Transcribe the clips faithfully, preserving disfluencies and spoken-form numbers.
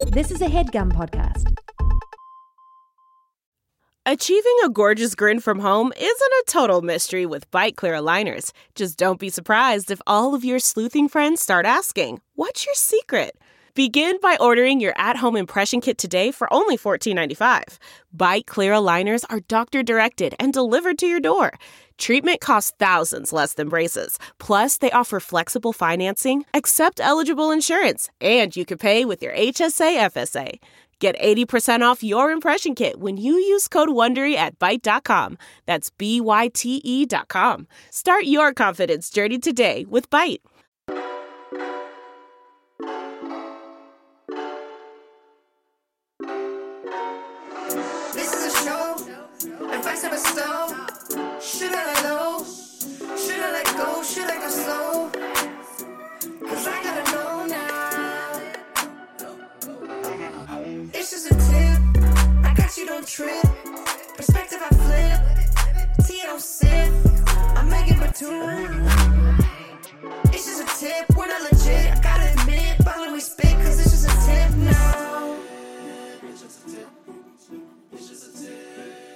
This is a HeadGum podcast. Achieving a gorgeous grin from home isn't a total mystery with Byte Clear aligners. Just don't be surprised if all of your sleuthing friends start asking, "What's your secret?" Begin by ordering your at-home impression kit today for only fourteen ninety-five. Byte Clear aligners are doctor-directed and delivered to your door. Treatment costs thousands less than braces. Plus, they offer flexible financing, accept eligible insurance, and you can pay with your H S A F S A. Get eighty percent off your impression kit when you use code WONDERY at byte dot com. That's B Y T E dot com. Start your confidence journey today with Byte. This is a show. Advice of a stone. Should I let go? Should I let go? Should I go slow? Cause I gotta know now. It's just a tip. I got you, don't trip. Perspective I flip. Tea I don't sip. I'm Megan Batoon. It's just a tip. We're not legit. I gotta admit. But when we spit, cause it's just a tip now. It's just a tip. It's just a tip.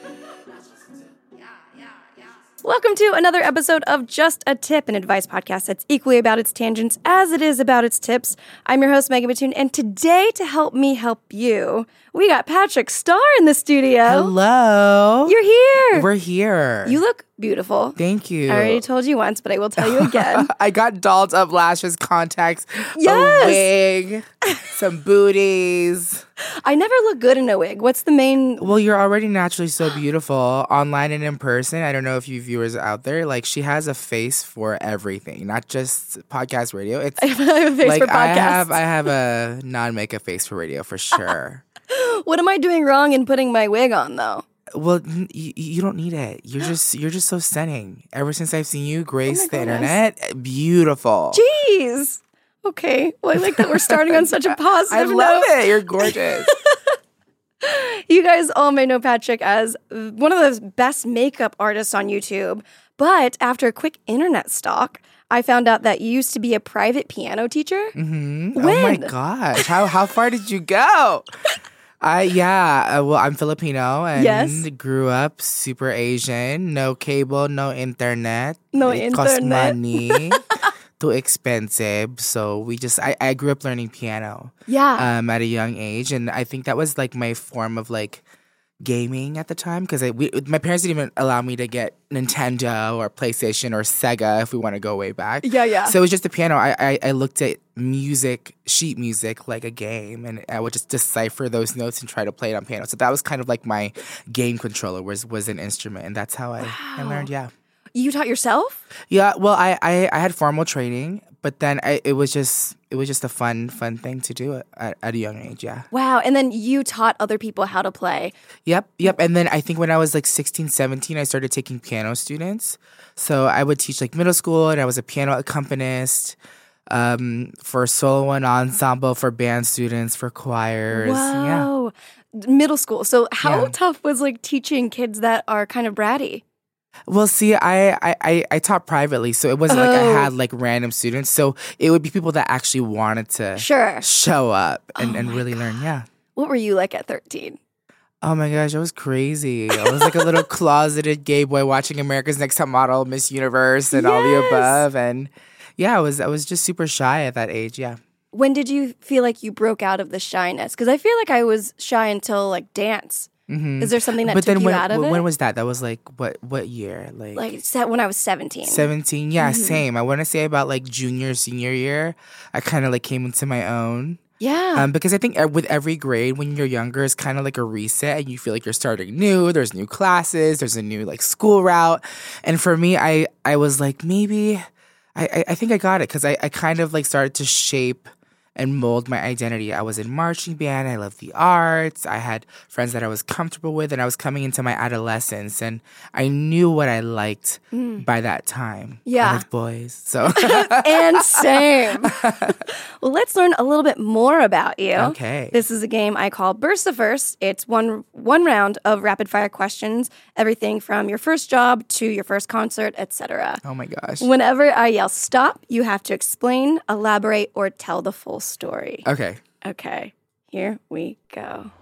Yeah, yeah, yeah. Welcome to another episode of Just a Tip, an advice podcast that's equally about its tangents as it is about its tips. I'm your host, Megan Batoon, and today, to help me help you, we got Patrick Starr in the studio. Hello. You're here. We're here. You look beautiful. Thank you. I already told you once, but I will tell you again. I got dolled up lashes, contacts, Yes. a wig, some booties. I never look good in a wig. What's the main... Well, you're already naturally so beautiful online and in person. I don't know if you viewers out there, like, she has a face for everything, not just podcast radio. It's I have a face like for podcasts. I have I have a non-makeup face for radio for sure. What am I doing wrong in putting my wig on, though? Well, n- you, you don't need it. You're just you're just so stunning. Ever since I've seen you grace the goodness. internet, beautiful. Jeez. Okay. Well, I like that we're starting on such a positive I love note. it. You're gorgeous. You guys all may know Patrick as one of the best makeup artists on YouTube. But after a quick internet stalk, I found out that you used to be a private piano teacher. Mm-hmm. When? Oh my gosh. How how far did you go? I yeah, uh, well, I'm Filipino and Yes. grew up super Asian. No cable, no internet. No it cost internet. money. Too expensive. So we just I, I grew up learning piano. Yeah. Um, at a young age, and I think that was like my form of like gaming at the time because my parents didn't even allow me to get Nintendo or PlayStation or Sega if we want to go way back. Yeah, yeah. So it was just the piano. I, I I looked at music, sheet music, like a game, and I would just decipher those notes and try to play it on piano. So that was kind of like my game controller was was an instrument, and that's how I, I learned. Yeah. You taught yourself? Yeah, well, I, I, I had formal training, but then I, it was just it was just a fun fun thing to do at, at a young age. Yeah. Wow. And then you taught other people how to play. Yep, yep. And then I think when I was like sixteen, seventeen, I started taking piano students. So I would teach like middle school, and I was a piano accompanist um, for solo and ensemble, for band students, for choirs. Yeah. Whoa. Middle school. So how Yeah. tough was like teaching kids that are kind of bratty? Well, see, I, I, I, I taught privately, so it wasn't like I Oh. had like random students. So it would be people that actually wanted to Sure. show up and, Oh and my really learn. Yeah. What were you like at thirteen? Oh my gosh, I was crazy. I was like a little closeted gay boy watching America's Next Top Model, Miss Universe, and all the Yes. above. And yeah, I was I was just super shy at that age. Yeah. When did you feel like you broke out of the shyness? Because I feel like I was shy until like dance. Mm-hmm. Is there something that but took then you when, out of when it? was that? That was like what what year? Like, Like set when I was seventeen. seventeen. Yeah, Mm-hmm. same. I want to say about like junior, senior year, I kind of like came into my own. Yeah. Um, because I think e- with every grade when you're younger, it's kind of like a reset, and you feel like you're starting new. There's new classes. There's a new like school route. And for me, I I was like maybe I I, I think I got it because I I kind of like started to shape and mold my identity. I was in marching band. I loved the arts. I had friends that I was comfortable with, and I was coming into my adolescence, and I knew what I liked by that time. Yeah. I liked boys. So And same. Well, let's learn a little bit more about you. Okay. This is a game I call Burst the First. It's one one round of rapid fire questions, everything from your first job to your first concert, et cetera. oh my gosh. Whenever I yell stop, you have to explain, elaborate, or tell the full story. Okay. Okay. Here we go.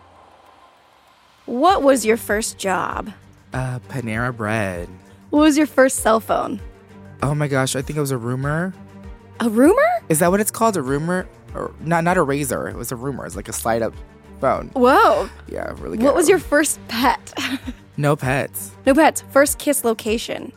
What was your first job? Uh, Panera Bread. What was your first cell phone? Oh my gosh, I think it was a rumor. A rumor? Is that what it's called? A rumor? Or not not a razor. It was a rumor. It's like a slide up phone. Whoa. Yeah, really good. What was your first pet? No pets. No pets. First kiss location.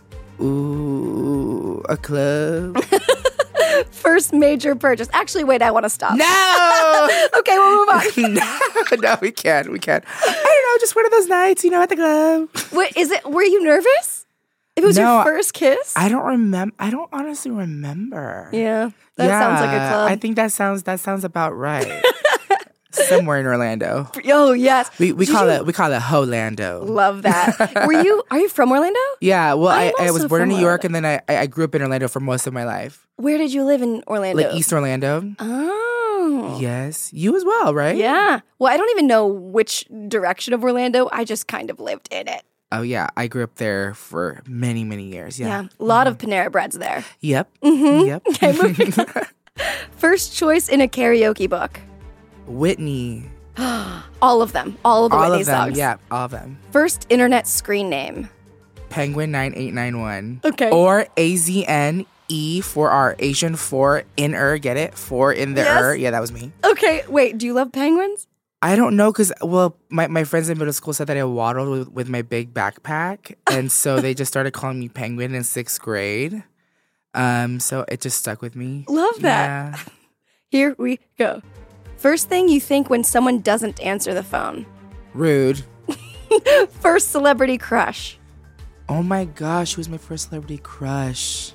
Ooh, a club. First major purchase. Actually, wait, I want to stop. No! Okay, we'll move on. no, no, we can't. We can't. I don't know, just one of those nights, you know, at the club. Wait, is it, were you nervous? If it was No, your first kiss? I don't remember. I don't honestly remember. Yeah, that sounds like a club. I think that sounds that sounds about right. Somewhere in Orlando. Oh, yes. We we Did call you- it we call it Holando. Love that. Were you, are you from Orlando? Yeah, well, I I, am I was also born in from New York, Orlando. and then I I grew up in Orlando for most of my life, Where did you live in Orlando? like East Orlando. Oh. Yes, you as well, right? Yeah. Well, I don't even know which direction of Orlando. I just kind of lived in it. Oh yeah, I grew up there for many many years. Yeah. Yeah. A lot of Panera Breads there. Yep. Mm-hmm. Yep. Okay, moving on. First choice in a karaoke book. Whitney. All of them. All of the All Whitney of them. songs. Yeah, all of them. First internet screen name. Penguin nine eight nine one. Okay. Or A Z N E for our Asian four in er. Get it? Four in the Yes. er. Yeah, that was me. Okay, wait. Do you love penguins? I don't know because, well, my, my friends in middle school said that I waddled with, with my big backpack. And so they just started calling me Penguin in sixth grade. Um, So it just stuck with me. Love that. Yeah. Here we go. First thing you think when someone doesn't answer the phone. Rude. First celebrity crush. Oh my gosh, who was my first celebrity crush?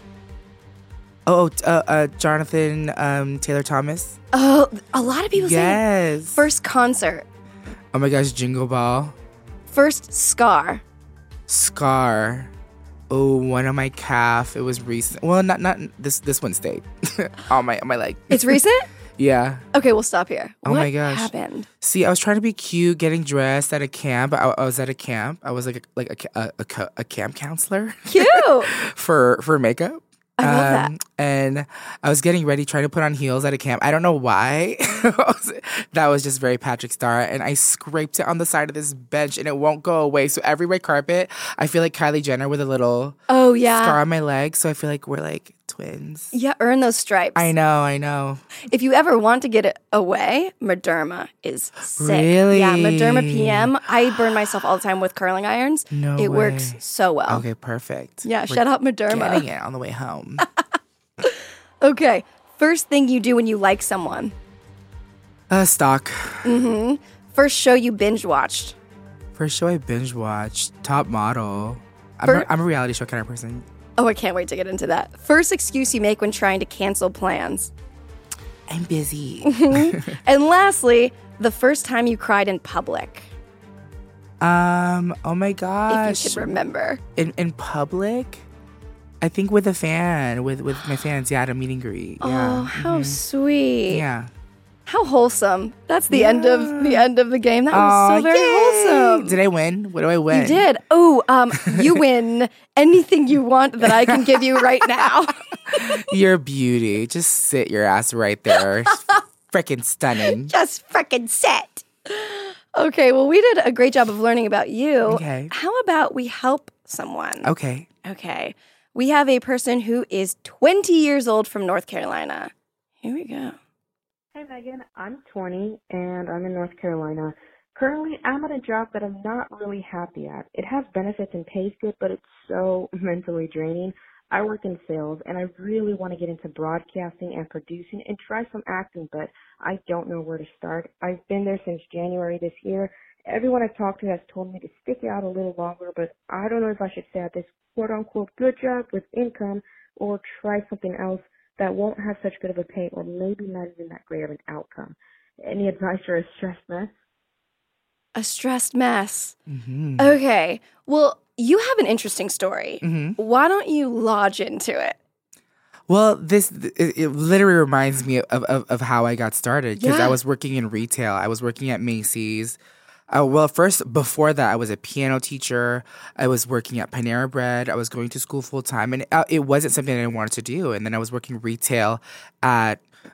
Oh, uh, uh, Jonathan um, Taylor Thomas. Oh, a lot of people say Yes. first concert. Oh my gosh, Jingle Ball. First scar. Scar. Oh, one on my calf. It was recent. Well, not not this this one stayed on my on my leg. It's recent? Yeah. Okay, we'll stop here. Oh what my gosh. happened? See, I was trying to be cute, getting dressed at a camp. I, I was at a camp. I was like a, like a, a, a, a camp counselor Cute. for for makeup. I love that. And I was getting ready, trying to put on heels at a camp. I don't know why. That was just very Patrick Star. And I scraped it on the side of this bench and it won't go away. So every red carpet, I feel like Kylie Jenner with a little Oh, yeah. scar on my leg. So I feel like we're like twins. Yeah, earn those stripes. I know, I know. If you ever want to get it away, Mederma is sick. Really? Yeah, Mederma P M. I burn myself all the time with curling irons. No It way. works so well. Okay, perfect. Yeah, We're shout out Mederma. Getting it on the way home. Okay, first thing you do when you like someone. uh, stock. First show you binge watched. First show I binge watched, Top Model. I'm, For- a, I'm a reality show kind of person. Oh, I can't wait to get into that. First excuse you make when trying to cancel plans. I'm busy. And lastly, the first time you cried in public. um. Oh my If gosh. you could remember. in in public, I think with a fan, with with my fans. Yeah, at a meet and greet. Oh, Yeah. how sweet. Yeah. How wholesome. That's the end of the end of the game. That was Aw, so very yay! wholesome. Did I win? What do I win? You did. Oh, um, you win anything you want that I can give you right now. You're a beauty. Just sit your ass right there. Freaking stunning. Just frickin' set. Okay, well, we did a great job of learning about you. Okay. How about we help someone? Okay. Okay. We have a person who is twenty years old from North Carolina. Here we go. Hey Megan, I'm twenty and I'm in North Carolina. Currently, I'm at a job that I'm not really happy at. It has benefits and pays good, but it's so mentally draining. I work in sales and I really want to get into broadcasting and producing and try some acting, but I don't know where to start. I've been there since January this year. Everyone I've talked to has told me to stick it out a little longer, but I don't know if I should stay at this quote-unquote good job with income or try something else that won't have such good of a pay or maybe not even that great of an outcome. Any advice for a stressed mess? A stressed mess. Mm-hmm. Okay. Well, you have an interesting story. Mm-hmm. Why don't you lodge into it? Well, this it, it literally reminds me of, of, of how I got started because Yeah. I was working in retail. I was working at Macy's. Uh, well, first, before that, I was a piano teacher. I was working at Panera Bread. I was going to school full time, and uh, it wasn't something that I wanted to do. And then I was working retail at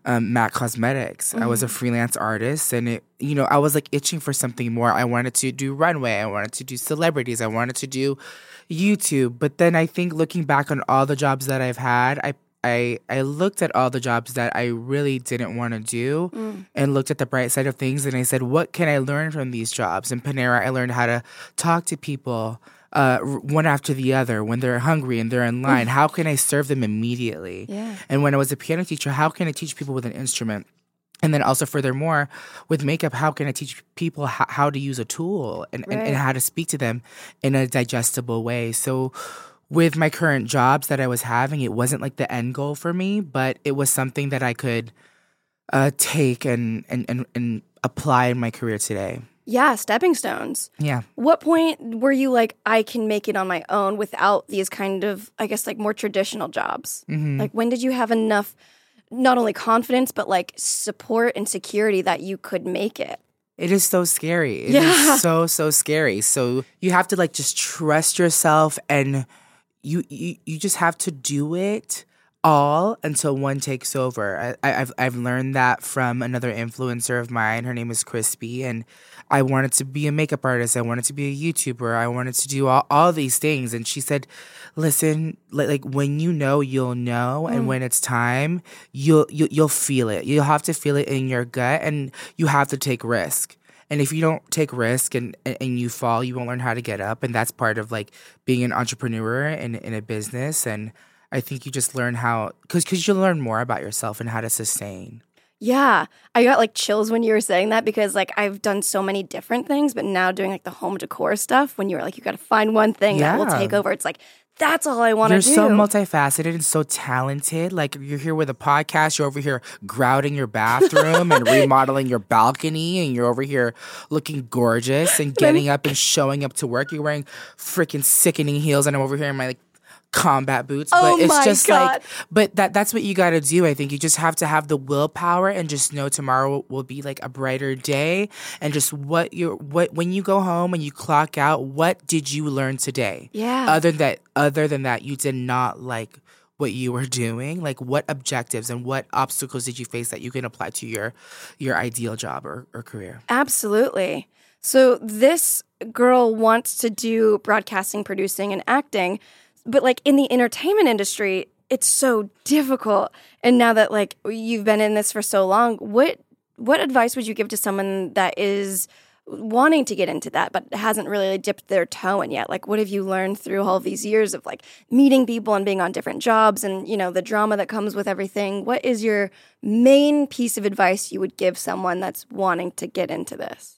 um, MAC Cosmetics. Mm-hmm. I was a freelance artist, and it, you know, I was like itching for something more. I wanted to do runway. I wanted to do celebrities. I wanted to do YouTube. But then I think looking back on all the jobs that I've had, I I, I looked at all the jobs that I really didn't want to do mm. and looked at the bright side of things. And I said, what can I learn from these jobs? In Panera, I learned how to talk to people uh, one after the other when they're hungry and they're in line. How can I serve them immediately? Yeah. And when I was a piano teacher, how can I teach people with an instrument? And then also furthermore, with makeup, how can I teach people how, how to use a tool and, right. and, and how to speak to them in a digestible way? So with my current jobs that I was having, it wasn't like the end goal for me, but it was something that I could uh, take and, and, and, and apply in my career today. Yeah, stepping stones. Yeah. What point were you like, I can make it on my own without these kind of, I guess, like more traditional jobs? Mm-hmm. Like when did you have enough, not only confidence, but like support and security that you could make it? It is so scary. It yeah. is so, so scary. So you have to like just trust yourself and You, you you just have to do it all until one takes over. I, I've I've learned that from another influencer of mine. Her name is Crispy, and I wanted to be a makeup artist. I wanted to be a YouTuber. I wanted to do all, all these things. And she said, listen, like, like when you know, you'll know. Mm. And when it's time, you'll, you'll you'll feel it. You'll have to feel it in your gut, and you have to take risk. And if you don't take risk and, and you fall, you won't learn how to get up. And that's part of like being an entrepreneur in, in a business. And I think you just learn how, because because you learn more about yourself and how to sustain. Yeah. I got like chills when you were saying that because like I've done so many different things, but now doing like the home decor stuff, when you were like, you got to find one thing yeah. that will take over. It's like, that's all I want to do. You're so multifaceted and so talented. Like you're here with a podcast, you're over here grouting your bathroom and remodeling your balcony, and you're over here looking gorgeous and getting up and showing up to work. You're wearing freaking sickening heels, and I'm over here in my like combat boots. Oh but it's my just God. like but that that's what you gotta do. I think you just have to have the willpower and just know tomorrow will be like a brighter day, and just what you what when you go home and you clock out, what did you learn today? Yeah. Other than that other than that you did not like what you were doing. Like what objectives and what obstacles did you face that you can apply to your your ideal job or, or career? Absolutely. So this girl wants to do broadcasting, producing, and acting. But like in the entertainment industry, it's so difficult. And now that like you've been in this for so long, what what advice would you give to someone that is wanting to get into that but hasn't really dipped their toe in yet? Like what have you learned through all these years of like meeting people and being on different jobs and, you know, the drama that comes with everything? What is your main piece of advice you would give someone that's wanting to get into this?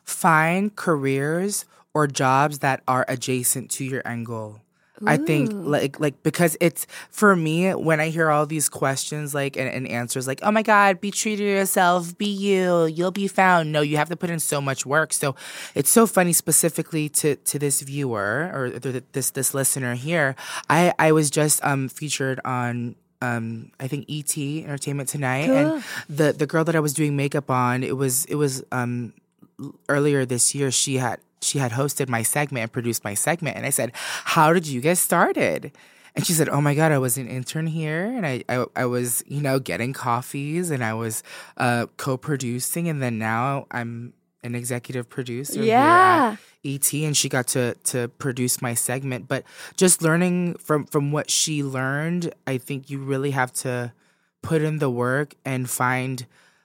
Find careers or jobs that are adjacent to your end goal. I think like like because it's for me when I hear all these questions like and, and answers like, oh my God, be true to yourself, be you, you'll be found. No, you have to put in so much work. So it's so funny specifically to to this viewer or th- this this listener here. I I was just um featured on um I think E T Entertainment Tonight, cool. And the the girl that I was doing makeup on, it was it was um earlier this year. She had. She had hosted my segment and produced my segment. And I said, how did you get started? And she said, oh my God, I was an intern here. And I, I, I was, you know, getting coffees and I was uh, co-producing. And then now I'm an executive producer yeah. here at E T. And she got to to produce my segment. But just learning from, from what she learned, I think you really have to put in the work and find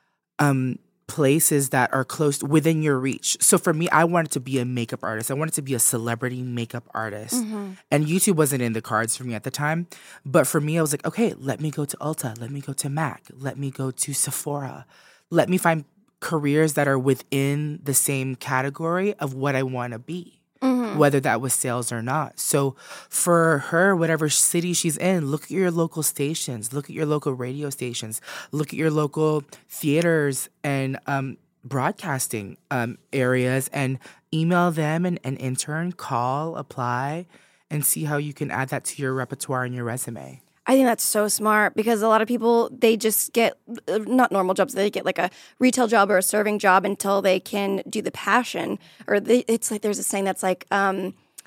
um places that are close within your reach. So for me, I wanted to be a makeup artist. I wanted to be a celebrity makeup artist. Mm-hmm. And YouTube wasn't in the cards for me at the time. But for me, I was like, okay, let me go to Ulta. Let me go to MAC. Let me go to Sephora. Let me find careers that are within the same category of what I want to be. Mm-hmm. Whether that was sales or not. So for her, whatever city she's in, look at your local stations, look at your local radio stations, look at your local theaters and um, broadcasting um, areas and email them and, and intern, call, apply, and see how you can add that to your repertoire and your resume. I think that's so smart because a lot of people, they just get, uh, not normal jobs, they get like a retail job or a serving job until they can do the passion. Or they, it's like there's a saying that's like, um,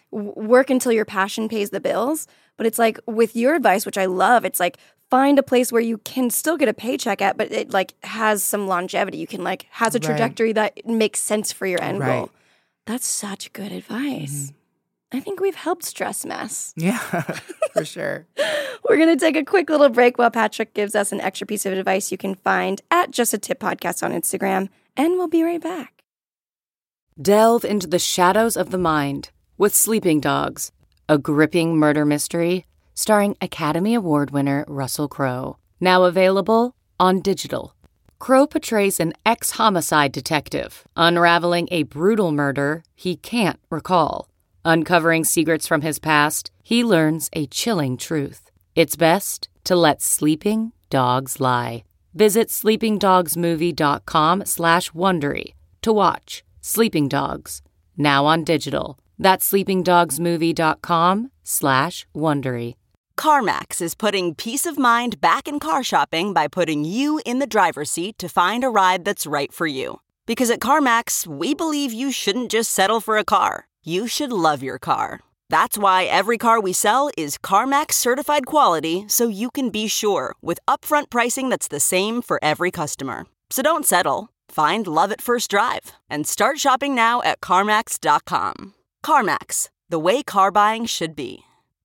w- work until your passion pays the bills. But it's like with your advice, which I love, it's like find a place where you can still get a paycheck at, but it like has some longevity. You can like has a Right. trajectory that makes sense for your end Right. goal. That's such good advice. I think we've helped Stress Mess. Yeah, for sure. We're going to take a quick little break while Patrick gives us an extra piece of advice you can find at Just a Tip Podcast on Instagram, and we'll be right back. Delve into the shadows of the mind with Sleeping Dogs, a gripping murder mystery starring Academy Award winner Russell Crowe. Now available on digital. Crowe portrays an ex-homicide detective unraveling a brutal murder he can't recall. Uncovering secrets from his past, he learns a chilling truth. It's best to let sleeping dogs lie. Visit sleepingdogsmovie.com slash Wondery to watch Sleeping Dogs, now on digital. That's sleepingdogsmovie.com slash Wondery. CarMax is putting peace of mind back in car shopping by putting you in the driver's seat to find a ride that's right for you. Because at CarMax, we believe you shouldn't just settle for a car. You should love your car. That's why every car we sell is CarMax certified quality, so you can be sure with upfront pricing that's the same for every customer. So don't settle. Find love at first drive and start shopping now at CarMax dot com. CarMax, the way car buying should be.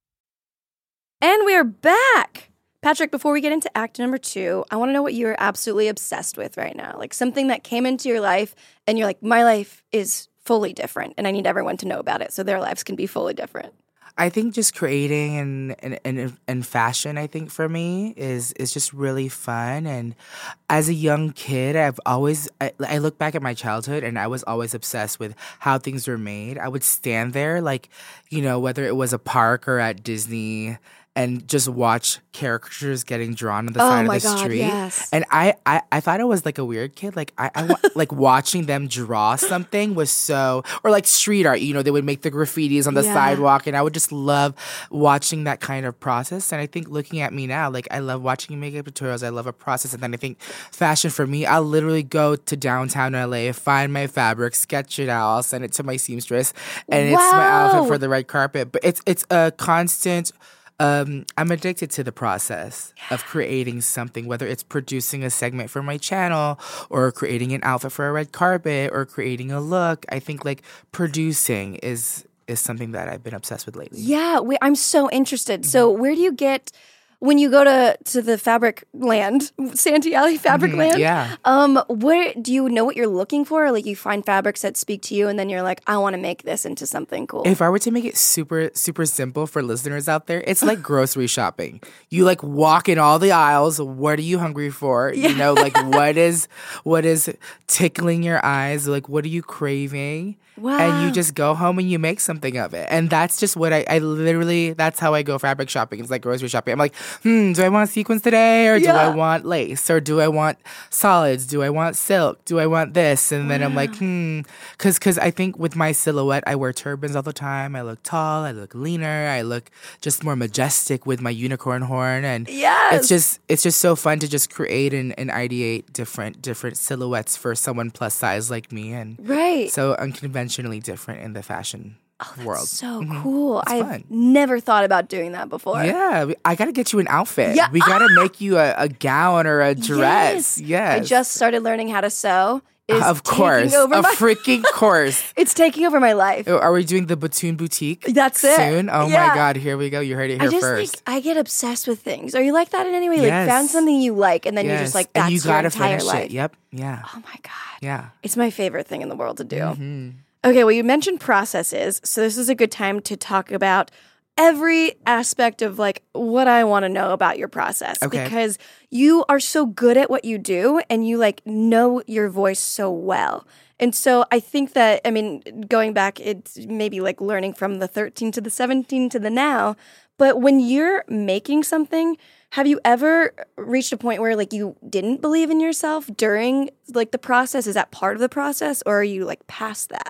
And we're back. Patrick, before we get into act number two, I want to know what you're absolutely obsessed with right now. Like something that came into your life and you're like, my life is fully different and I need everyone to know about it so their lives can be fully different. I think just creating and, and and and fashion, I think for me is is just really fun. And as a young kid, I've always I, I look back at my childhood and I was always obsessed with how things were made. I would stand there, like, you know, whether it was a park or at Disney, and just watch caricatures getting drawn on the Oh side my of the God, street. yes. And I, I, I thought I was like a weird kid. Like I, I wa- like watching them draw something was so, or like street art. You know, they would make the graffitis on the Yeah. sidewalk, and I would just love watching that kind of process. And I think looking at me now, like I love watching makeup tutorials. I love a process, and then I think fashion for me, I'll literally go to downtown L A, find my fabric, sketch it out, I'll send it to my seamstress, and it's my Wow. outfit for the red carpet. But it's it's a constant. Um, I'm addicted to the process of creating something, whether it's producing a segment for my channel or creating an outfit for a red carpet or creating a look. I think like producing is is something that I've been obsessed with lately. Yeah, wait, I'm so interested. So where do you get, when you go to, to the fabric land, Santee Alley Fabric Mhm, Land? yeah. Um, where do you know what you're looking for? Or like you find fabrics that speak to you and then you're like, I want to make this into something cool. If I were to make it super, super simple for listeners out there, it's like grocery shopping. You like walk in all the aisles. What are you hungry for? You know, like what is, what is tickling your eyes? Like what are you craving? Wow. And you just go home and you make something of it. And that's just what I, I literally, that's how I go fabric shopping. It's like grocery shopping. I'm like, hmm, do I want sequins today? Or do Yeah. I want lace? Or do I want solids? Do I want silk? Do I want this? And then I'm like, hmm. Because cause I think with my silhouette, I wear turbans all the time. I look tall. I look leaner. I look just more majestic with my unicorn horn. And Yes. it's just it's just so fun to just create and, and ideate different different silhouettes for someone plus size like me. And Right. so unconventionally different in the fashion world. So Mhm. cool. It's I've fun. never thought about doing that before. Yeah, we- I gotta get you an outfit. Yeah. We gotta make you a, a gown or a dress. Yes, I just started learning how to sew. Is of taking course, over a my- freaking course. It's taking over my life. Are we doing the Batoon Boutique? That's it. Soon? Oh Yeah. my God, here we go. You heard it I here just first. like I get obsessed with things. Are you like that in any way? Like Yes. found something you like and then you're just Yes. like that's and you your gotta entire finish life. it. Yep. Yeah. Oh my God. Yeah. It's my favorite thing in the world to do. Mm-hmm. Okay, well, you mentioned processes, so this is a good time to talk about every aspect of like what I want to know about your process Okay. because you are so good at what you do and you like know your voice so well. And so I think that, I mean, going back, it's maybe like learning from the thirteen to the seventeen to the now, but when you're making something, have you ever reached a point where like you didn't believe in yourself during like the process? Is that part of the process or are you like past that?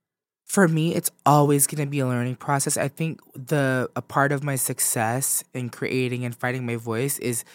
For me, it's always going to be a learning process. I think the a part of my success in creating and finding my voice is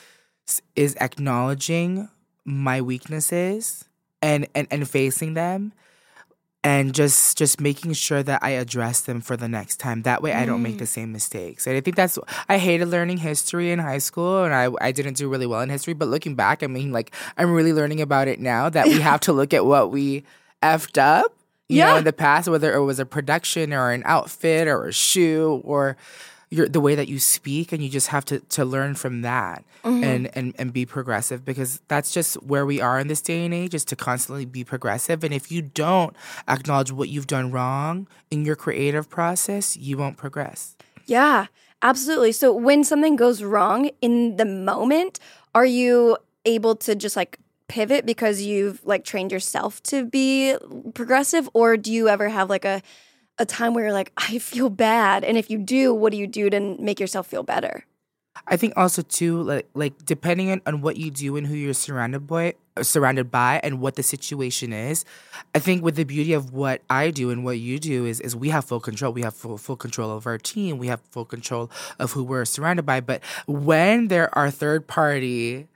is acknowledging my weaknesses and, and, and facing them. and just just making sure that I address them for the next time. That way I don't make the same mistakes. And I think that's, I hated learning history in high school, and I, I didn't do really well in history. But looking back, I mean, like, I'm really learning about it now that we have to look at what we effed up, you Yeah. know, in the past, whether it was a production or an outfit or a shoe or your, the way that you speak, and you just have to, to learn from that and, and, and be progressive, because that's just where we are in this day and age, is to constantly be progressive. And if you don't acknowledge what you've done wrong in your creative process, you won't progress. Yeah, absolutely. So when something goes wrong in the moment, are you able to just like pivot because you've like trained yourself to be progressive, or do you ever have like a a time where you're like, I feel bad? And if you do, what do you do to make yourself feel better? I think also too, like like depending on, on what you do and who you're surrounded by, surrounded by, and what the situation is. I think with the beauty of what I do and what you do is is we have full control. We have full full control of our team. We have full control of who we're surrounded by. But when there are third party,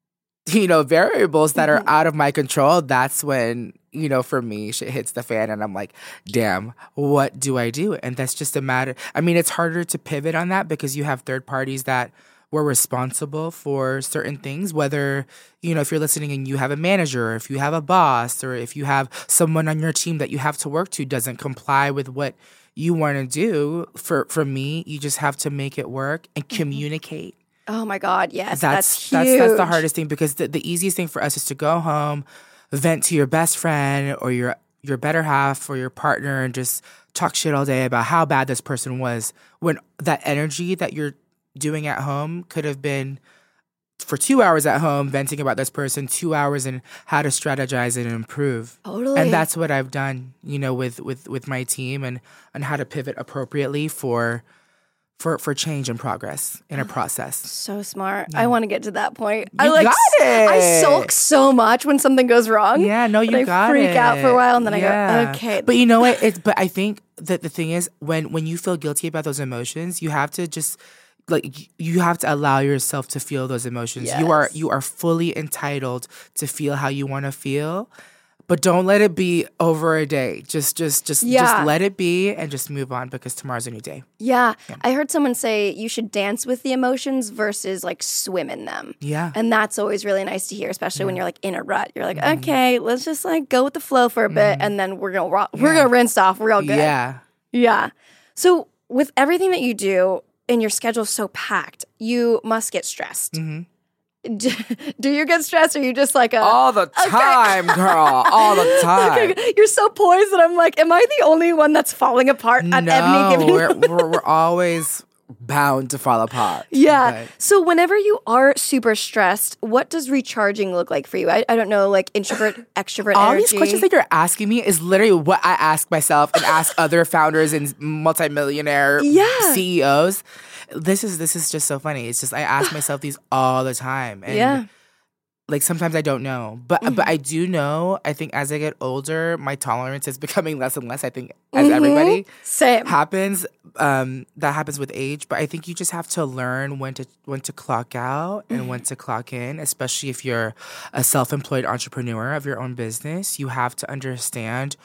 you know, variables that are out of my control, that's when, you know, for me, shit hits the fan and I'm like, damn, what do I do? And that's just a matter. I mean, it's harder to pivot on that because you have third parties that were responsible for certain things, whether, you know, if you're listening and you have a manager, or if you have a boss, or if you have someone on your team that you have to work to doesn't comply with what you want to do. For, for me, you just have to make it work and communicate. Oh my God, yes, That's that's, that's huge. that's the hardest thing, because the, the easiest thing for us is to go home, vent to your best friend or your your better half or your partner, and just talk shit all day about how bad this person was, when that energy that you're doing at home could have been for two hours at home venting about this person, two hours in how to strategize and improve. Totally. And that's what I've done, you know, with with with my team, and and how to pivot appropriately for for for change and progress in a process. So smart. I want to get to that point. I You like got it. I sulk so much when something goes wrong. Yeah, no, you but got I freak it. out for a while, and then I Yeah. go, okay. But you know what? It's but I think that the thing is, when when you feel guilty about those emotions, you have to just like you have to allow yourself to feel those emotions. You are Yes. you are fully entitled to feel how you want to feel. But don't let it be over a day. Just just just Yeah. just let it be and just move on, because tomorrow's a new day. Yeah. I heard someone say you should dance with the emotions versus like swim in them. Yeah. And that's always really nice to hear, especially when you're like in a rut. You're like, Mm-hmm. okay, let's just like go with the flow for a bit, and then we're gonna ro- we're gonna rinse off real good. Yeah. Yeah. So with everything that you do and your schedule's so packed, you must get stressed. Mm-hmm. Do, do you get stressed, or are you just like a All the time, girl. All the time. Okay, you're so poised that I'm like, am I the only one that's falling apart at no, any given we're, we're we're always bound to fall apart. Yeah. But- So whenever you are super stressed, what does recharging look like for you? I, I don't know, like introvert, extrovert all energy. these questions that you're asking me is literally what I ask myself and ask other founders and multimillionaire Yeah. C E Os. This is this is just so funny. It's just I ask myself these all the time. And Yeah. like sometimes I don't know. But but I do know, I think as I get older, my tolerance is becoming less and less, I think, as everybody. Same. happens. Um, that happens with age, but I think you just have to learn when to when to clock out and when to clock in. Especially if you're a self-employed entrepreneur of your own business, you have to understand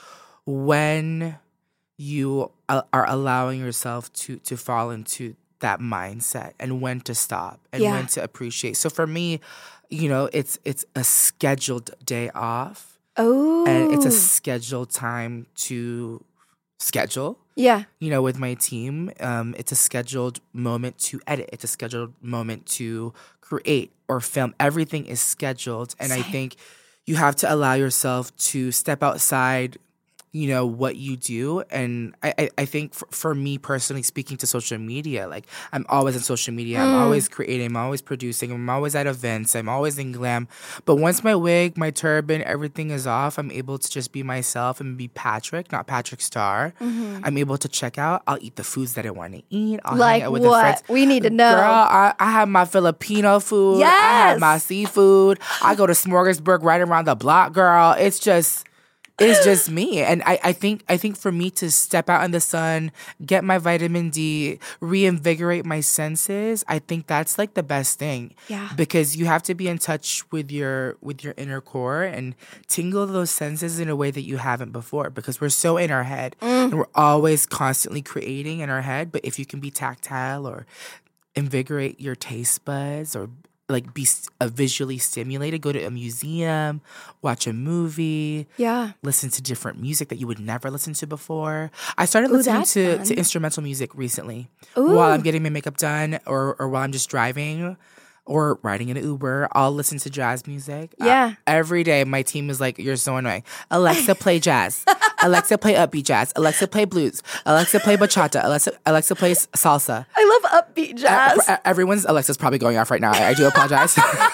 when you a- are allowing yourself to to fall into that mindset, and when to stop, and Yeah. when to appreciate. So for me, you know, it's it's a scheduled day off, Oh. and it's a scheduled time to schedule. Yeah. You know, with my team, um, it's a scheduled moment to edit. It's a scheduled moment to create or film. Everything is scheduled. And I think you have to allow yourself to step outside, you know, what you do. And I, I, I think for, for me personally, speaking to social media, like I'm always on social media. I'm always creating. I'm always producing. I'm always at events. I'm always in glam. But once my wig, my turban, everything is off, I'm able to just be myself and be Patrick, not Patrick Star. I'm able to check out. I'll eat the foods that I want to eat. I'll Like hang out with what? the friends. We need to know. Girl, I, I have my Filipino food. I have Yes. my seafood. I go to Smorgasburg right around the block, girl. It's just... It's just me. And I, I think I think for me to step out in the sun, get my vitamin D, reinvigorate my senses, I think that's like the best thing. Yeah. Because you have to be in touch with your with your inner core and tingle those senses in a way that you haven't before, because we're so in our head and we're always constantly creating in our head. But if you can be tactile or invigorate your taste buds or like be uh, visually stimulated, go to a museum, watch a movie, Yeah. listen to different music that you would never listen to before. I started Ooh, listening that's to, fun. to instrumental music recently Ooh. while I'm getting my makeup done or, or while I'm just driving or riding in an Uber. I'll listen to jazz music. Yeah. Uh, every day my team is like, you're so annoying. Alexa, play jazz. Alexa, play upbeat jazz. Alexa, play blues. Alexa, play bachata. Alexa, Alexa, play salsa. I love upbeat jazz. Uh, everyone's Alexa's probably going off right now. I, I do apologize,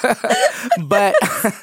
but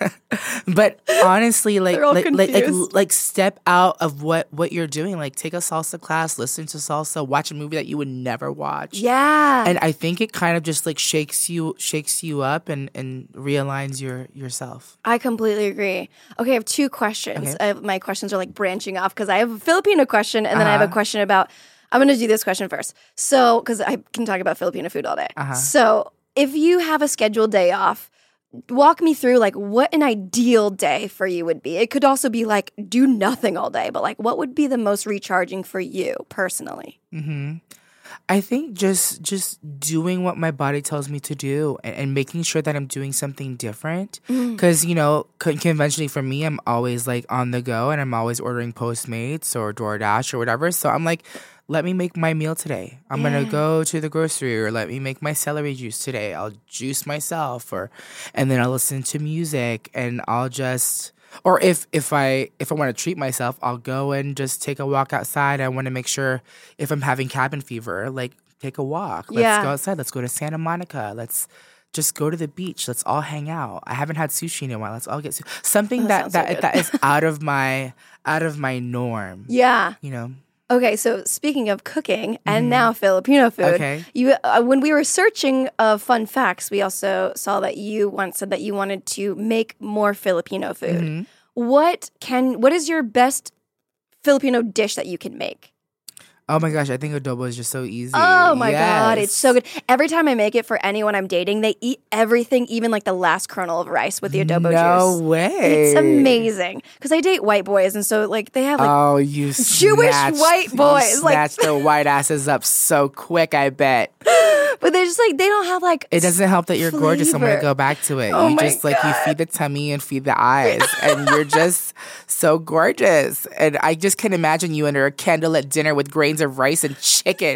but honestly, like They're all like, like like confused. like step out of what what you're doing. Like take a salsa class, listen to salsa, watch a movie that you would never watch. Yeah. And I think it kind of just like shakes you shakes you up and and realigns your yourself. I completely agree. Okay, I have two questions. Okay. I have, my questions are like branching off because I have a Filipino question and then I have a Uh-huh. question about. I'm going to do this question first. So, because I can talk about Filipino food all day. Uh-huh. So, if you have a scheduled day off, walk me through like what an ideal day for you would be. It could also be like do nothing all day, but like what would be the most recharging for you personally? Mm-hmm. I think just just doing what my body tells me to do and, and making sure that I'm doing something different. Because, you know, con- conventionally for me, I'm always like on the go and I'm always ordering Postmates or DoorDash or whatever. So I'm like, let me make my meal today. I'm Yeah. going to go to the grocery, or let me make my celery juice today. I'll juice myself, or and then I'll listen to music and I'll just... Or if if I if I want to treat myself, I'll go and just take a walk outside. I want to make sure if I'm having cabin fever, like take a walk. Let's Yeah. go outside. Let's go to Santa Monica. Let's just go to the beach. Let's all hang out. I haven't had sushi in a while. Let's all get su- something Oh, that that sounds so that, good. that is out of my out of my norm. Yeah. You know. Okay, so speaking of cooking and now Filipino food, Okay. you uh, when we were searching uh, fun facts, we also saw that you once said that you wanted to make more Filipino food. Mm-hmm. What can what is your best Filipino dish that you can make? Oh my gosh, I think adobo is just so easy. Oh my god, Yes. it's so good. Every time I make it for anyone I'm dating, they eat everything, even like the last kernel of rice with the adobo No juice. way. It's amazing because I date white boys, and so like they have like Oh, you Jewish snatched- white boys, You like- snatched their white asses up so quick, I bet. but they're just like they don't have like It doesn't help that you're gorgeous. I'm gonna flavor. go back to it. Oh you my just like you God. feed the tummy and feed the eyes, and you're just so gorgeous. And I just can imagine you under a candlelit dinner with grains of rice and chicken.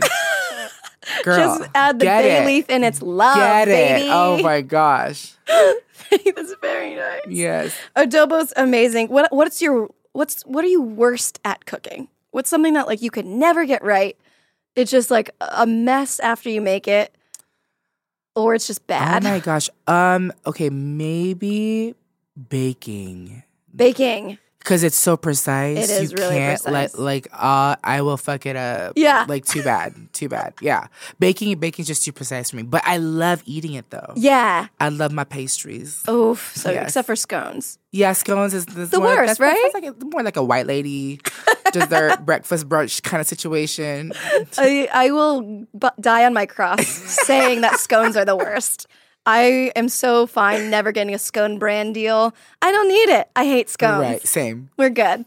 Girl, Just add the get bay it. leaf and it's love, Get baby. it. Oh my gosh. That's very nice. Yes. Adobo's amazing. What what's your what's what are you worst at cooking? What's something that like you could never get right? It's just like a mess after you make it, or it's just bad. Oh my gosh. Um. Okay. Maybe baking. Baking. Because it's so precise. It is you really can't precise. Let, like, uh, I will fuck it up. Yeah. Like, too bad. Too bad. Yeah. Baking, baking's just too precise for me. But I love eating it, though. Yeah. I love my pastries. Oof. So Yes. except for scones. Yeah, scones is, is The more, worst, that's, that's right? like a, more like a white lady dessert breakfast brunch kind of situation. I I will bu- die on my cross saying that scones are the worst. I am so fine never getting a scone brand deal. I don't need it. I hate scones. Right. Same. We're good.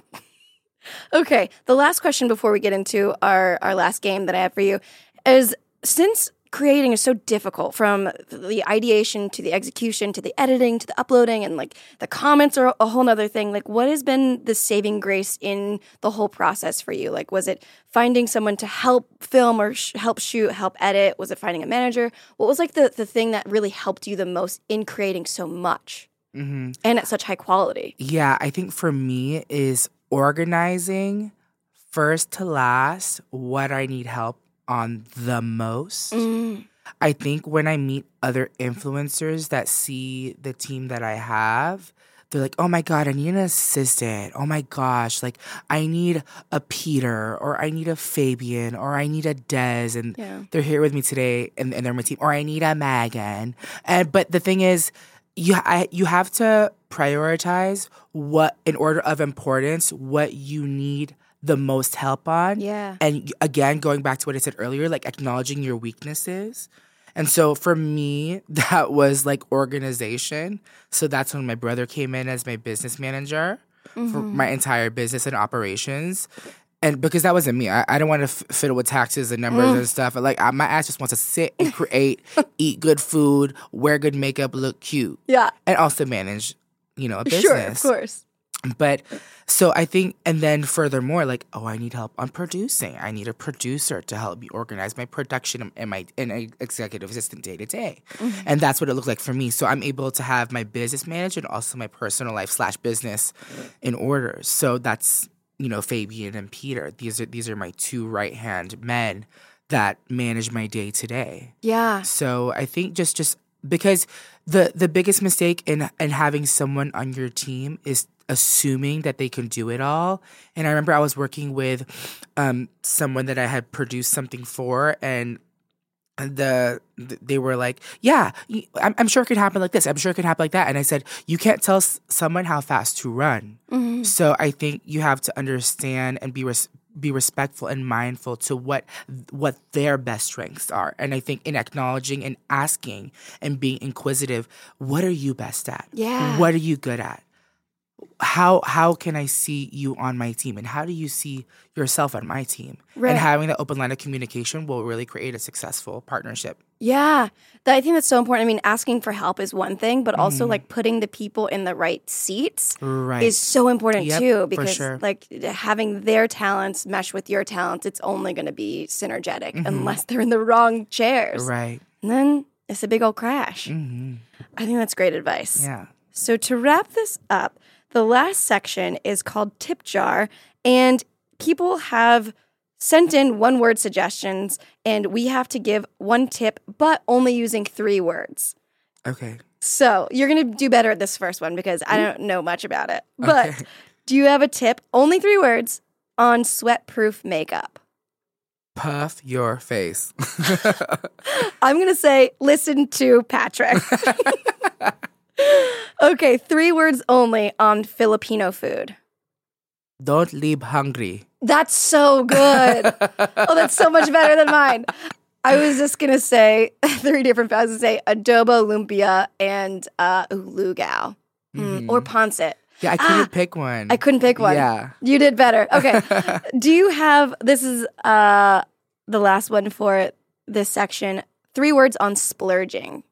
Okay, the last question before we get into our, our last game that I have for you is since creating is so difficult from the ideation to the execution to the editing to the uploading and like the comments are a whole nother thing, like what has been the saving grace in the whole process for you? Like was it finding someone to help film or sh- help shoot, help edit? Was it finding a manager? What was like the, the thing that really helped you the most in creating so much Mm-hmm. and at such high quality? Yeah, I think for me is organizing first to last what I need help on the most. Mm. I think when I meet other influencers that see the team that I have, they're like, oh my God, I need an assistant. Oh my gosh, like I need a Peter or I need a Fabian or I need a Des. And Yeah. they're here with me today and, and they're my team. Or I need a Megan. And but the thing is, you I, you have to prioritize what, in order of importance, what you need the most help on. Yeah. And again, going back to what I said earlier, like acknowledging your weaknesses. And so for me, that was like organization. So that's when my brother came in as my business manager mm-hmm. for my entire business and operations. And because that wasn't me, I, I don't want to f- fiddle with taxes and numbers mm. and stuff. Like I, my ass just wants to sit and create, eat good food, wear good makeup, look cute. Yeah. And also manage, you know, a business. Sure, of course. But so I think, and then furthermore, like, oh, I need help on producing. I need a producer to help me organize my production and my and an executive assistant day to day. Mm-hmm. And that's what it looks like for me. So I'm able to have my business manager and also my personal life slash business in order. So that's, you know, Fabian and Peter. These are these are my two right hand men that manage my day to day. Yeah. So I think just just because the the biggest mistake in in having someone on your team is assuming that they can do it all. And I remember I was working with um, someone that I had produced something for, and the they were like, yeah, I'm, I'm sure it could happen like this. I'm sure it could happen like that. And I said, you can't tell s- someone how fast to run. Mm-hmm. So I think you have to understand and be res- be respectful and mindful to what what their best strengths are. And I think in acknowledging and asking and being inquisitive, what are you best at? Yeah. What are you good at? How how can I see you on my team? And how do you see yourself on my team? Right. And having that open line of communication will really create a successful partnership. Yeah. That, I think that's so important. I mean, asking for help is one thing, but also mm. like putting the people in the right seats right. is so important yep, too. Because sure. like having their talents mesh with your talents, it's only going to be synergetic mm-hmm. unless they're in the wrong chairs. Right. And then it's a big old crash. Mm-hmm. I think that's great advice. Yeah. So to wrap this up, the last section is called Tip Jar, and people have sent in one-word suggestions, and we have to give one tip, but only using three words. Okay. So you're going to do better at this first one because I don't know much about it. But okay. Do you have a tip, only three words, on sweat-proof makeup? Puff your face. I'm going to say, listen to Patrick. Okay, three words only on Filipino food. Don't leave hungry. That's so good. Oh, that's so much better than mine. I was just going to say three different, I was going to say adobo, lumpia, and uh, lugao. Mm, mm. Or pancit. Yeah, I couldn't ah, pick one. I couldn't pick one. Yeah. You did better. Okay. Do you have, this is uh, the last one for this section, three words on splurging.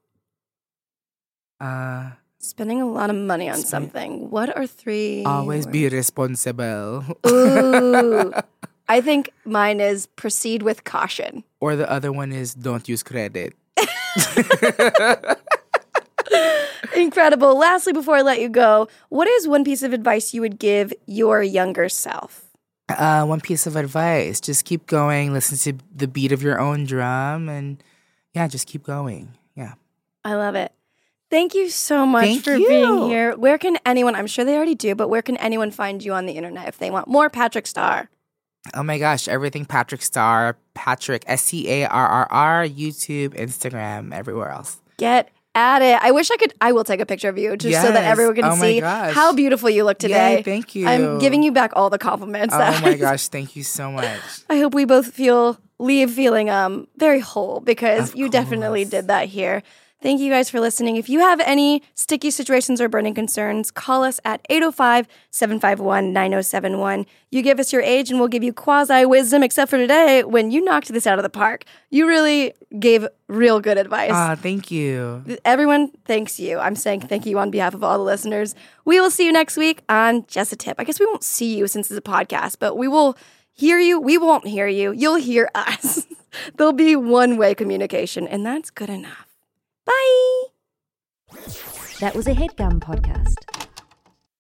Uh, Spending a lot of money on spend- something. What are three Always words? be responsible. Ooh. I think mine is proceed with caution. Or the other one is don't use credit. Incredible. Lastly, before I let you go, what is one piece of advice you would give your younger self? Uh, one piece of advice. Just keep going. Listen to the beat of your own drum. And yeah, just keep going. Yeah. I love it. Thank you so much Thank for you. being here. Where can anyone, I'm sure they already do, but where can anyone find you on the internet if they want more Patrick Starr? Oh my gosh, everything Patrick Starr, Patrick, S T A R R R, YouTube, Instagram, everywhere else. Get at it. I wish I could, I will take a picture of you just yes. so that everyone can oh see gosh. how beautiful you look today. Yay, thank you. I'm giving you back all the compliments. Oh my gosh, thank you so much. I hope we both feel, leave feeling um very whole because Of you course. definitely did that here. Thank you guys for listening. If you have any sticky situations or burning concerns, call us at eight oh five, seven five one, nine oh seven one. You give us your age and we'll give you quasi-wisdom, except for today when you knocked this out of the park. You really gave real good advice. Ah, thank you. Everyone thanks you. I'm saying thank you on behalf of all the listeners. We will see you next week on Just a Tip. I guess we won't see you since it's a podcast, but we will hear you. We won't hear you. You'll hear us. There'll be one-way communication, and that's good enough. Bye. That was a HeadGum podcast.